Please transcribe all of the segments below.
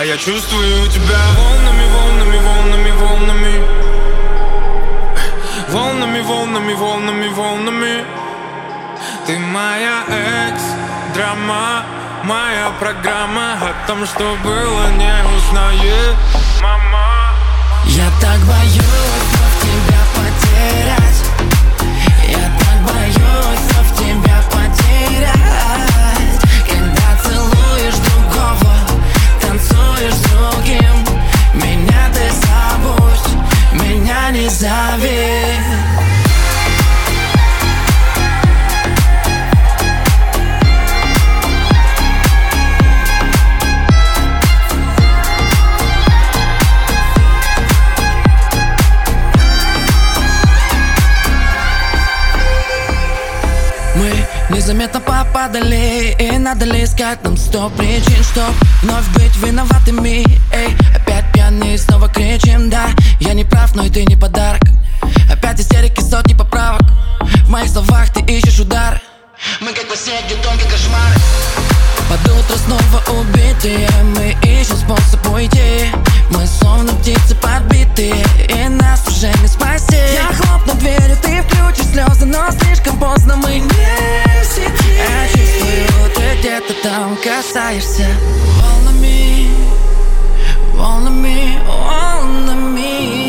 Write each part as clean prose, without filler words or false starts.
а я чувствую тебя волнами, волнами, волнами, волнами. Волнами, волнами, волнами, волнами. Ты моя экс-драма, моя программа. О том, что было, не узнает мама. Я так боюсь вновь тебя потерять. Я так боюсь вновь тебя потерять. Когда целуешь другого, танцуешь с другим, меня ты забудь, меня не зови. Мы незаметно попадали, и надо ли искать нам 100 причин, чтоб вновь быть виноватыми. Эй, опять пьяные, снова кричим, да, я не прав, но и ты не подарок. Опять истерики, сотни поправок, в моих словах ты ищешь удар. Мы как во сне, где тонкие кошмары. Под утро снова убитые, мы ищем способ уйти. Мы словно птицы подбитые, и нас уже не спасти. Я хлопну дверью, ты включишь слезы, но слишком поздно, мы не в сети. Я чувствую, ты где-то там касаешься волнами, волнами, волнами.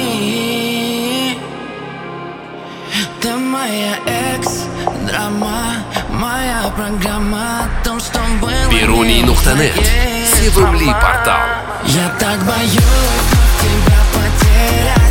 Ты моя экс-драма, моя программа о том, что было. Biruni.net. Sevimli portal. Я так боюсь тебя потерять.